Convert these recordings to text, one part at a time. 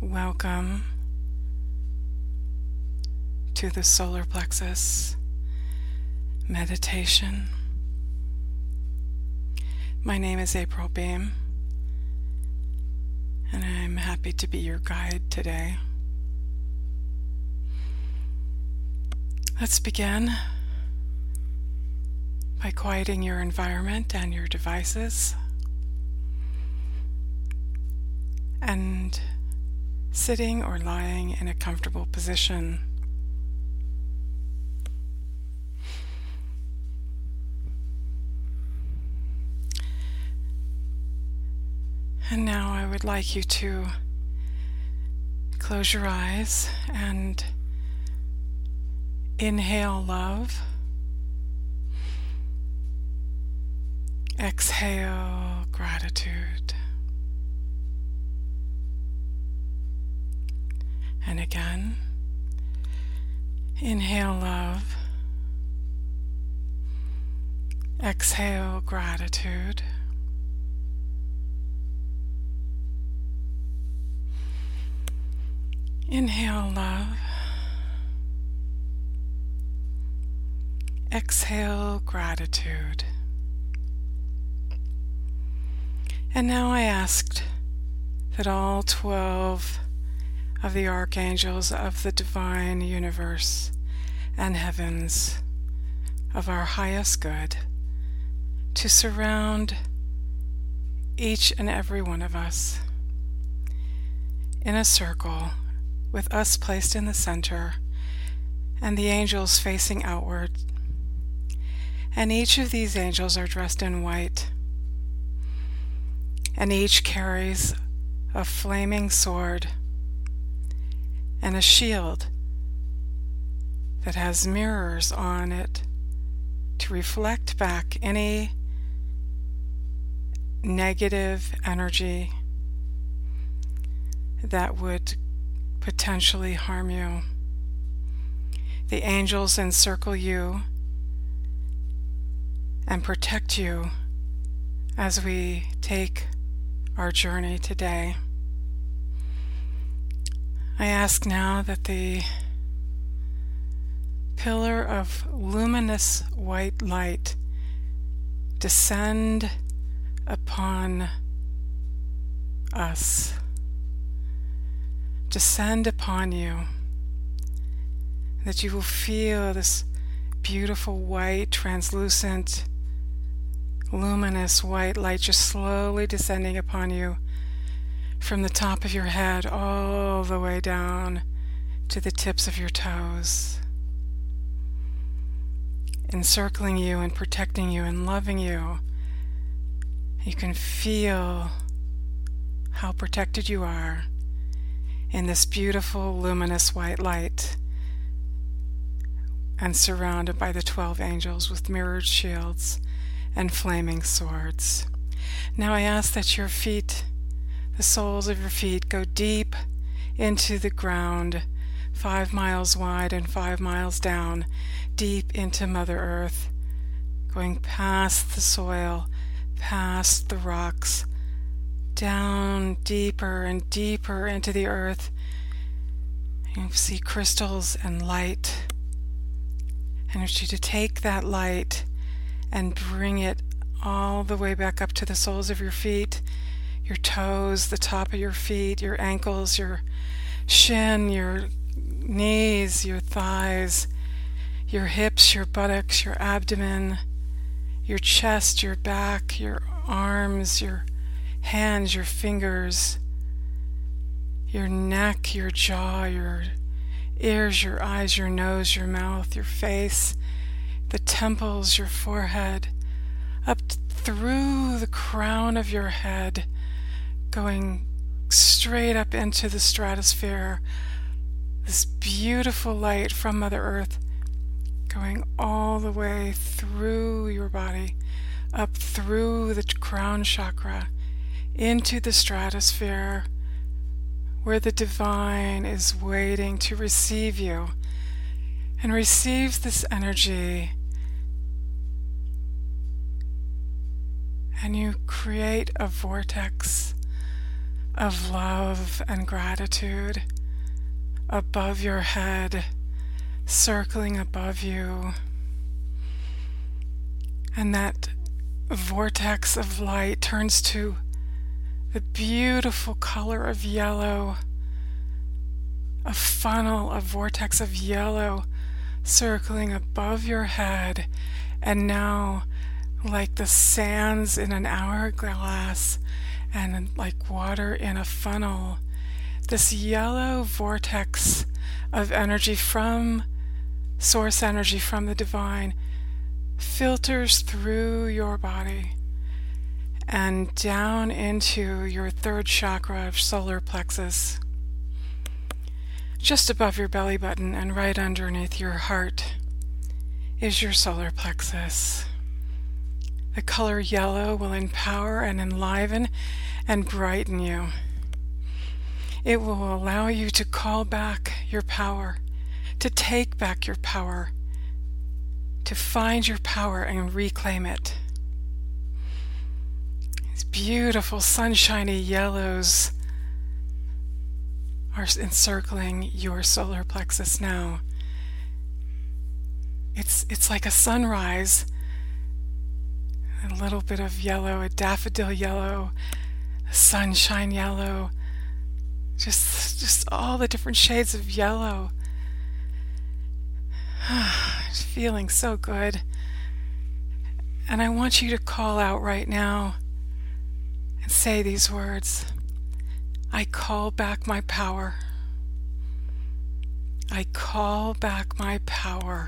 Welcome to the solar plexus meditation. My name is April Beam, and I'm happy to be your guide today. Let's begin by quieting your environment and your devices, and sitting or lying in a comfortable position. And now I would like you to close your eyes and inhale love. Exhale gratitude. And again, inhale love. Exhale gratitude. Inhale love. Exhale gratitude. And now I asked that all 12 of the archangels of the divine universe and heavens of our highest good to surround each and every one of us in a circle, with us placed in the center and the angels facing outward. And each of these angels are dressed in white, and each carries a flaming sword and a shield that has mirrors on it to reflect back any negative energy that would potentially harm you. The angels encircle you and protect you as we take our journey today. I ask now that the pillar of luminous white light descend upon us, descend upon you, that you will feel this beautiful white, translucent, luminous white light just slowly descending upon you from the top of your head all the way down to the tips of your toes, encircling you and protecting you and loving you. You can feel how protected you are in this beautiful luminous white light, and surrounded by the 12 angels with mirrored shields and flaming swords. Now I ask that your feet, the soles of your feet, go deep into the ground, 5 miles wide and 5 miles down, deep into Mother Earth, going past the soil, past the rocks, down deeper and deeper into the earth. You see crystals and light. And I want you to take that light and bring it all the way back up to the soles of your feet, your toes, the top of your feet, your ankles, your shin, your knees, your thighs, your hips, your buttocks, your abdomen, your chest, your back, your arms, your hands, your fingers, your neck, your jaw, your ears, your eyes, your nose, your mouth, your face, the temples, your forehead, up through the crown of your head, going straight up into the stratosphere. This beautiful light from Mother Earth going all the way through your body, up through the crown chakra, into the stratosphere, where the divine is waiting to receive you, and receives this energy, and you create a vortex of love and gratitude above your head, circling above you. And that vortex of light turns to the beautiful color of yellow, a funnel, a vortex of yellow circling above your head, and now like the sands in an hourglass and like water in a funnel, this yellow vortex of energy from source energy, from the divine, filters through your body and down into your third chakra of solar plexus, just above your belly button and right underneath your heart is your solar plexus. The color yellow will empower and enliven and brighten you. It will allow you to call back your power, to take back your power, to find your power and reclaim it. These beautiful sunshiny yellows are encircling your solar plexus now. It's like a sunrise, a little bit of yellow, a daffodil yellow, a sunshine yellow, just all the different shades of yellow. It's feeling so good. And I want you to call out right now and say these words. I call back my power. I call back my power.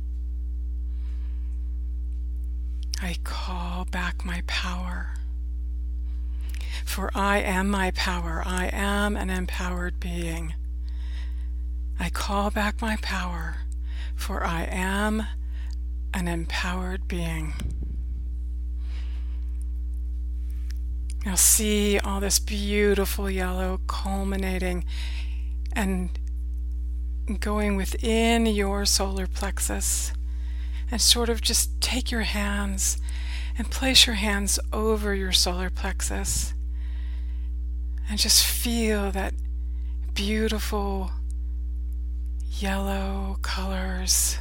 I call back my power. For I am my power. I am an empowered being. I call back my power, for I am an empowered being. Now see all this beautiful yellow culminating and going within your solar plexus, and sort of just take your hands and place your hands over your solar plexus and just feel that beautiful yellow colors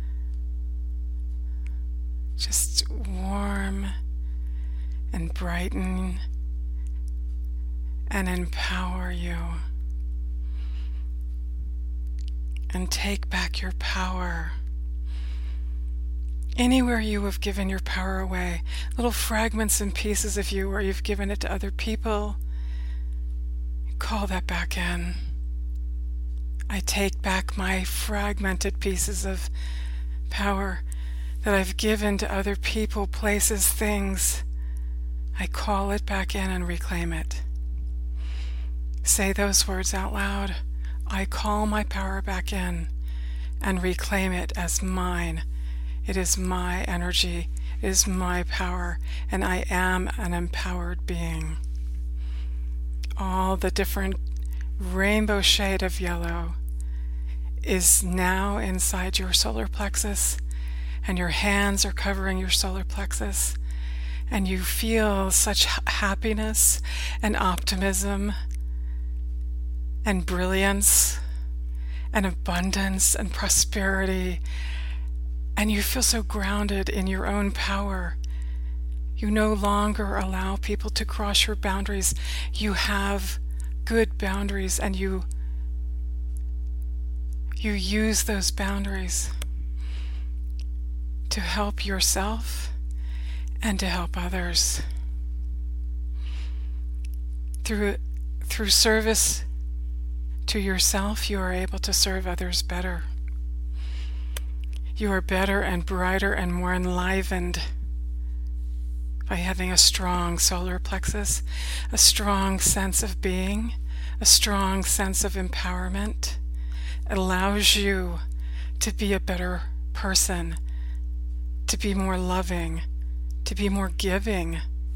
just warm and brighten and empower you, and take back your power. Anywhere you have given your power away, little fragments and pieces of you where you've given it to other people, call that back in. I take back my fragmented pieces of power that I've given to other people, places, things. I call it back in and reclaim it. Say those words out loud. I call my power back in and reclaim it as mine. It is my energy. It is my power, and I am an empowered being. All the different rainbow shade of yellow is now inside your solar plexus, and your hands are covering your solar plexus, and you feel such happiness and optimism and brilliance and abundance and prosperity, and you feel so grounded in your own power. You no longer allow people to cross your boundaries. You have good boundaries, and you use those boundaries to help yourself and to help others. Through service to yourself, you are able to serve others better. You are better and brighter and more enlivened by having a strong solar plexus, a strong sense of being, a strong sense of empowerment. It allows you to be a better person, to be more loving, to be more giving,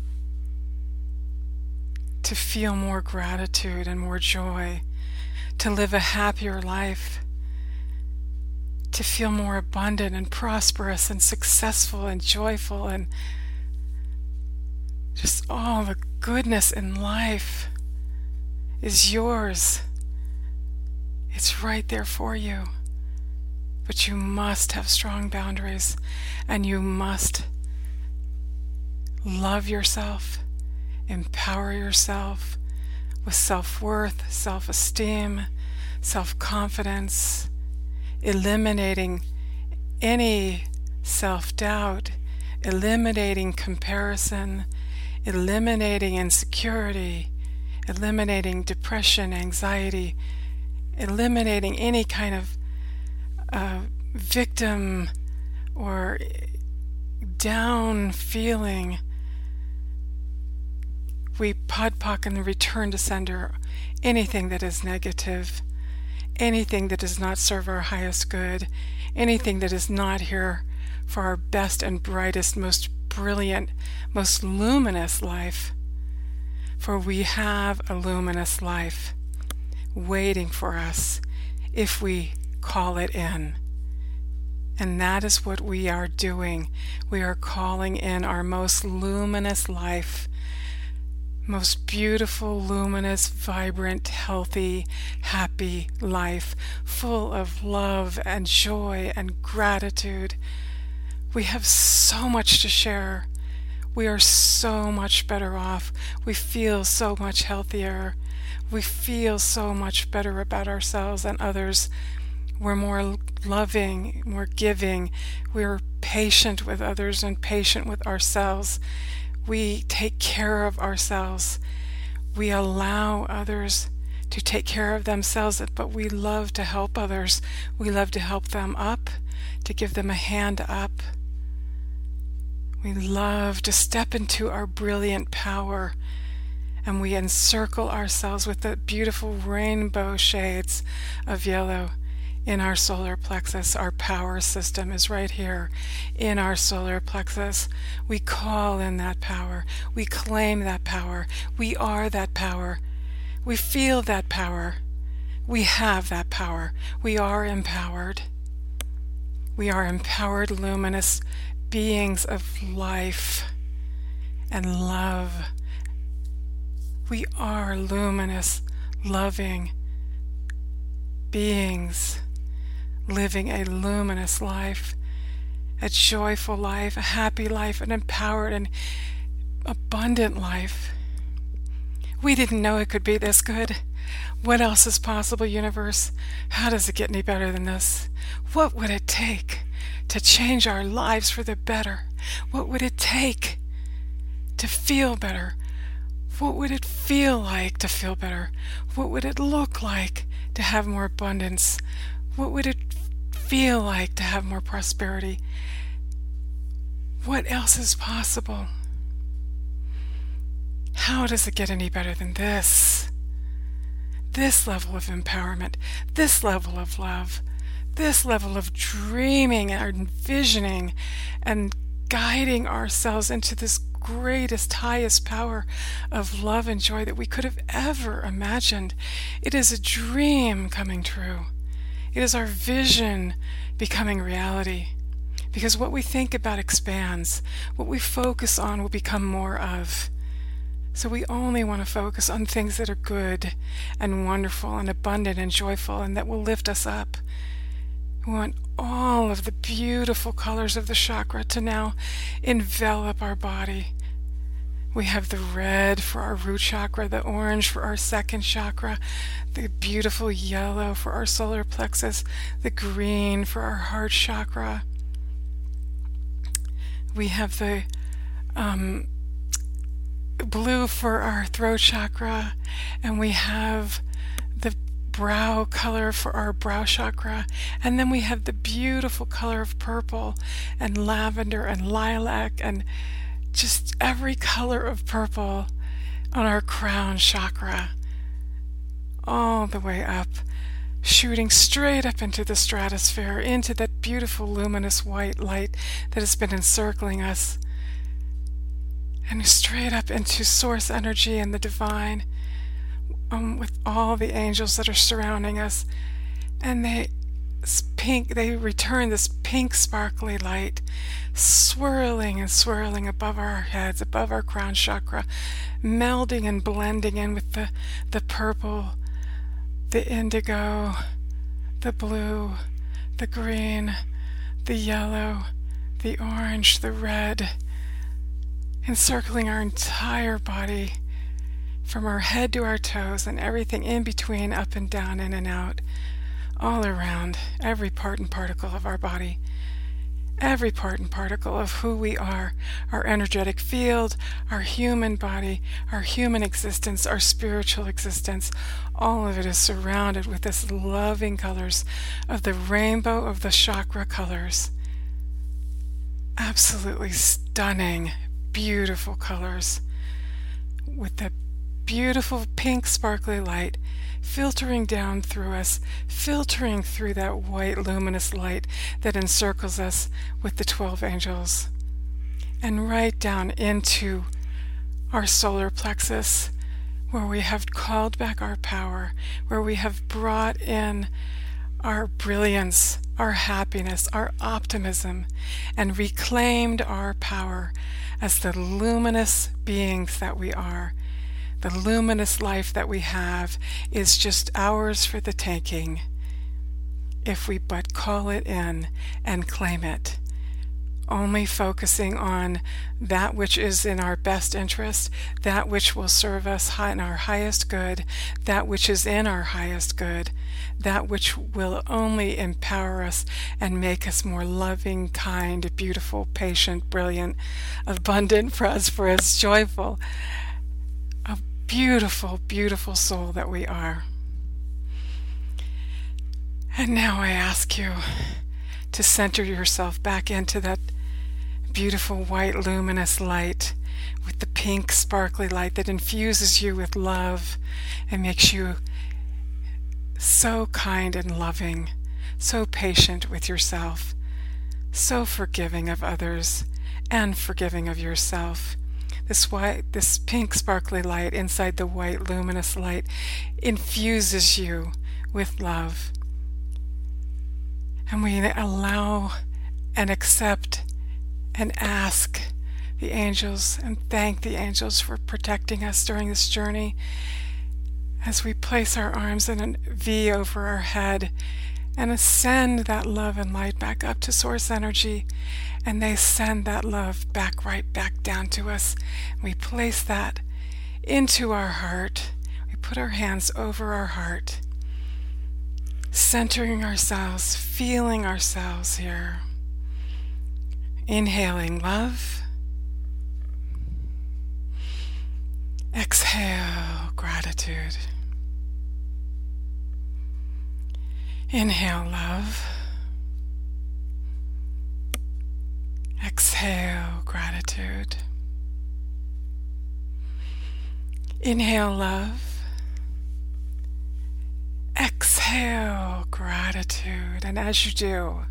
to feel more gratitude and more joy, to live a happier life, to feel more abundant and prosperous and successful and joyful and just all the goodness in life. is yours. It's right there for you. But you must have strong boundaries, and you must love yourself, empower yourself with self-worth, self-esteem, self-confidence, eliminating any self-doubt, eliminating comparison, eliminating insecurity, eliminating depression, anxiety, eliminating any kind of victim or down feeling. We podpoc and return to sender anything that is negative, anything that does not serve our highest good, anything that is not here for our best and brightest, most brilliant, most luminous life. For we have a luminous life waiting for us if we call it in. And that is what we are doing. We are calling in our most luminous life, most beautiful, luminous, vibrant, healthy, happy life, full of love and joy and gratitude. We have so much to share. We are so much better off. We feel so much healthier. We feel so much better about ourselves and others. We're more loving, more giving. We're patient with others and patient with ourselves. We take care of ourselves. We allow others to take care of themselves, but we love to help others. We love to help them up, to give them a hand up. We love to step into our brilliant power, and we encircle ourselves with the beautiful rainbow shades of yellow in our solar plexus. Our power system is right here in our solar plexus. We call in that power. We claim that power. We are that power. We feel that power. We have that power. We are empowered. We are empowered, luminous beings of life and love. We are luminous, loving beings living a luminous life, a joyful life, a happy life, an empowered and abundant life. We didn't know it could be this good. What else is possible, universe? How does it get any better than this? What would it take to change our lives for the better? What would it take to feel better? What would it feel like to feel better? What would it look like to have more abundance? What would it feel like to have more prosperity? What else is possible? How does it get any better than this? This level of empowerment, this level of love, this level of dreaming and envisioning and guiding ourselves into this greatest, highest power of love and joy that we could have ever imagined. It is a dream coming true. It is our vision becoming reality. Because what we think about expands. What we focus on will become more of. So we only want to focus on things that are good and wonderful and abundant and joyful and that will lift us up. We want all of the beautiful colors of the chakra to now envelop our body. We have the red for our root chakra, the orange for our second chakra, the beautiful yellow for our solar plexus, the green for our heart chakra. We have the blue for our throat chakra, and we have the brow color for our brow chakra, and then we have the beautiful color of purple and lavender and lilac and just every color of purple on our crown chakra, all the way up, shooting straight up into the stratosphere, into that beautiful luminous white light that has been encircling us, and straight up into source energy and the divine, with all the angels that are surrounding us, and they pink, they return this pink sparkly light, swirling and swirling above our heads, above our crown chakra, melding and blending in with the purple, the indigo, the blue, the green, the yellow, the orange, the red, encircling our entire body from our head to our toes and everything in between, up and down, in and out, all around, every part and particle of our body, every part and particle of who we are, our energetic field, our human body, our human existence, our spiritual existence. All of it is surrounded with this loving colors of the rainbow of the chakra colors. Absolutely stunning, beautiful colors with the beautiful pink sparkly light filtering down through us, filtering through that white luminous light that encircles us with the 12 angels, and right down into our solar plexus, where we have called back our power, where we have brought in our brilliance, our happiness, our optimism, and reclaimed our power as the luminous beings that we are. The luminous life that we have is just ours for the taking, if we but call it in and claim it, only focusing on that which is in our best interest, that which will serve us in our highest good, that which is in our highest good, that which will only empower us and make us more loving, kind, beautiful, patient, brilliant, abundant, prosperous, joyful, beautiful, beautiful soul that we are. And now I ask you to center yourself back into that beautiful white luminous light with the pink sparkly light that infuses you with love and makes you so kind and loving, so patient with yourself, so forgiving of others and forgiving of yourself. This pink sparkly light inside the white luminous light infuses you with love. And we allow and accept and ask the angels and thank the angels for protecting us during this journey as we place our arms in a V over our head and ascend that love and light back up to source energy, and they send that love right back down to us. We place that into our heart. We put our hands over our heart, centering ourselves, feeling ourselves here. Inhaling love. Exhale gratitude. Inhale love. Exhale gratitude. Inhale love. Exhale gratitude. And as you do,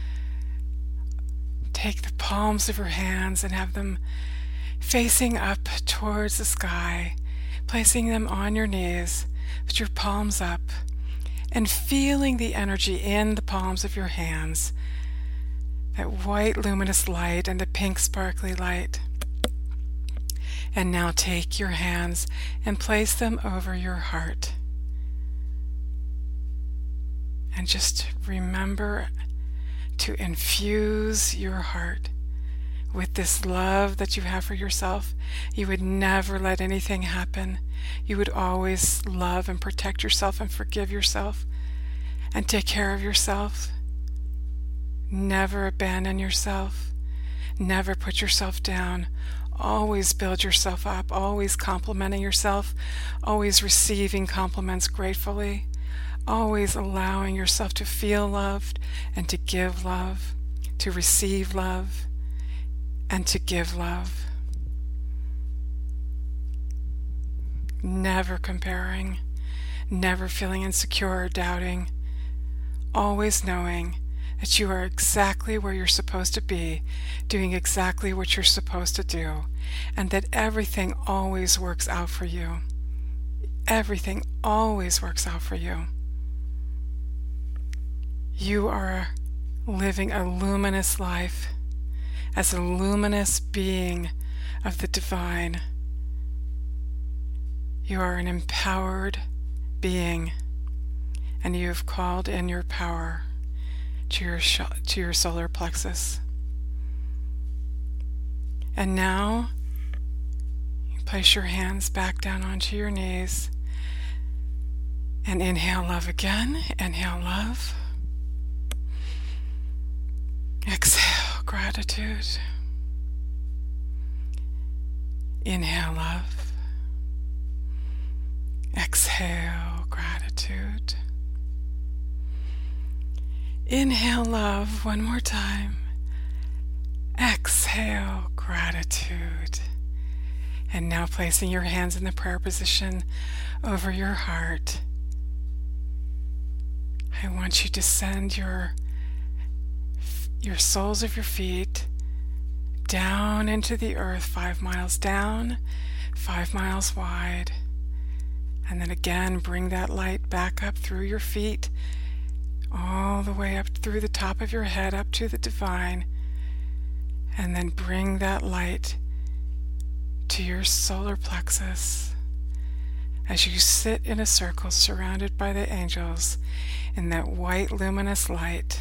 take the palms of your hands and have them facing up towards the sky, placing them on your knees, with your palms up, and feeling the energy in the palms of your hands, that white luminous light and the pink sparkly light. And now take your hands and place them over your heart. And just remember to infuse your heart with this love that you have for yourself. You would never let anything happen. You would always love and protect yourself and forgive yourself and take care of yourself. Never abandon yourself. Never put yourself down. Always build yourself up. Always complimenting yourself. Always receiving compliments gratefully. Always allowing yourself to feel loved and to give love, to receive love, and to give love. Never comparing, never feeling insecure or doubting, always knowing that you are exactly where you're supposed to be, doing exactly what you're supposed to do, and that everything always works out for you. Everything always works out for you. You are living a luminous life as a luminous being of the divine. You are an empowered being, and you have called in your power to your solar plexus. And now, you place your hands back down onto your knees and inhale love again. Inhale love. Exhale gratitude. Inhale love. Exhale gratitude. Inhale love one more time. Exhale gratitude. And now placing your hands in the prayer position over your heart, I want you to send your soles of your feet down into the earth, 5 miles down, 5 miles wide. And then again, bring that light back up through your feet, all the way up through the top of your head, up to the divine. And then bring that light to your solar plexus as you sit in a circle surrounded by the angels in that white luminous light.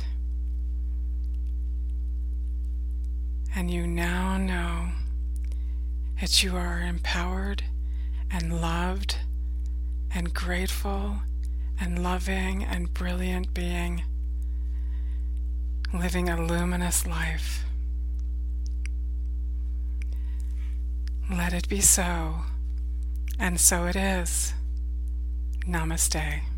And you now know that you are empowered and loved and grateful and loving and brilliant being, living a luminous life. Let it be so, and so it is. Namaste.